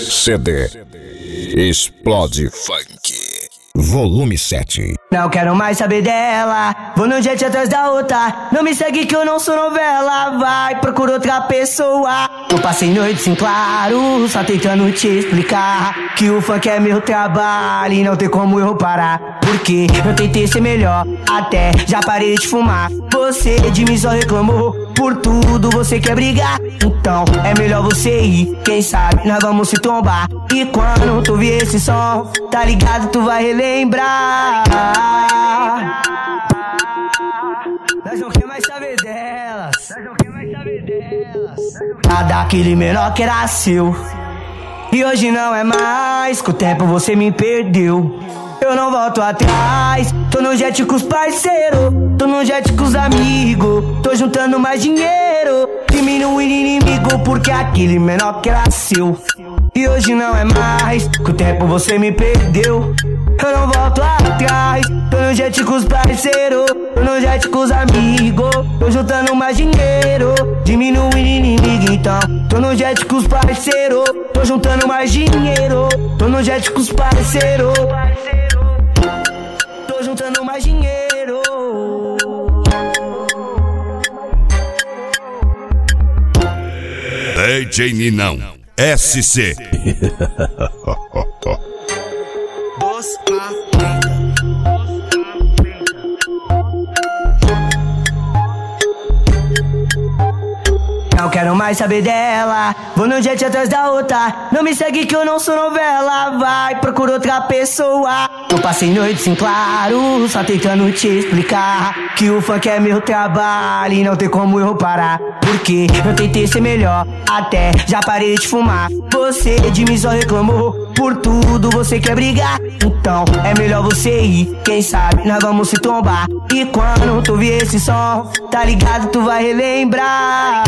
CD Explode Funk Volume 7. Não quero mais saber dela, vou no jet atrás da outra. Não me segue que eu não sou novela, vai, procura outra pessoa. Eu passei noites em claro, só tentando te explicar que o funk é meu trabalho e não tem como eu parar. Porque eu tentei ser melhor, até já parei de fumar. Você de mim só reclamou, por tudo você quer brigar. Então é melhor você ir, quem sabe nós vamos se tombar. E quando tu ouvir esse som, tá ligado, tu vai relembrar. Nós não quer mais saber delas, nós não quer mais saber delas. A daquele menor que era seu e hoje não é mais, com o tempo você me perdeu. Eu não volto atrás, tô no jet com os parceiros, tô no jet com os amigos, tô juntando mais dinheiro, diminuindo inimigo, porque aquele menor que era seu e hoje não é mais, com o tempo você me perdeu. Eu não volto atrás, tô no jet com os parceiros, tô no jet com os amigos, tô juntando mais dinheiro, diminuindo inimigo. Então tô no jet com os parceiros, tô juntando mais dinheiro, tô no jet com os parceiros, tô juntando mais dinheiro. DJ Ninão SC Não quero mais saber dela, vou no jet atrás da outra. Não me segue que eu não sou novela, vai, procura outra pessoa. Eu passei noites em claro, só tentando te explicar que o funk é meu trabalho e não tem como eu parar. Porque eu tentei ser melhor, até já parei de fumar. Você de mim só reclamou, por tudo você quer brigar. Então é melhor você ir, quem sabe nós vamos se tombar. E quando tu ouvir esse som, tá ligado, tu vai relembrar.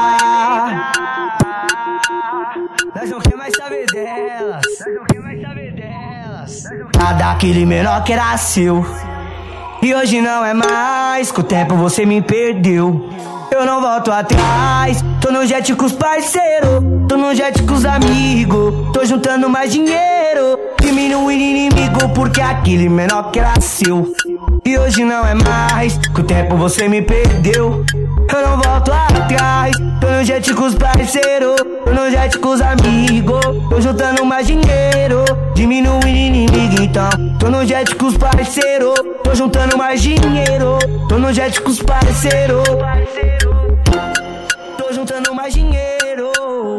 Nós não quer mais saber delas, nós não quer mais saber delas. A daquele menor que era seu e hoje não é mais, com o tempo você me perdeu. Eu não volto atrás, tô no jet com os parceiros, tô no jet com os amigos, tô juntando mais dinheiro, diminuindo inimigo, porque aquele menor que era seu e hoje não é mais, com o tempo você me perdeu. Eu não volto atrás, tô no jet com os parceiros, tô no jet com os amigos, tô juntando mais dinheiro, diminuindo inimigo. Então tô no jet com os parceiros, tô juntando mais dinheiro, tô no jet com os parceiros, tô juntando mais dinheiro.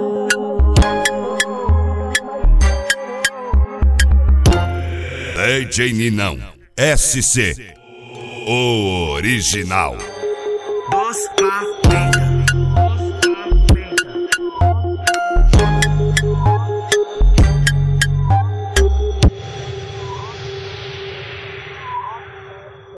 DJ Ninão SC, o original. Dos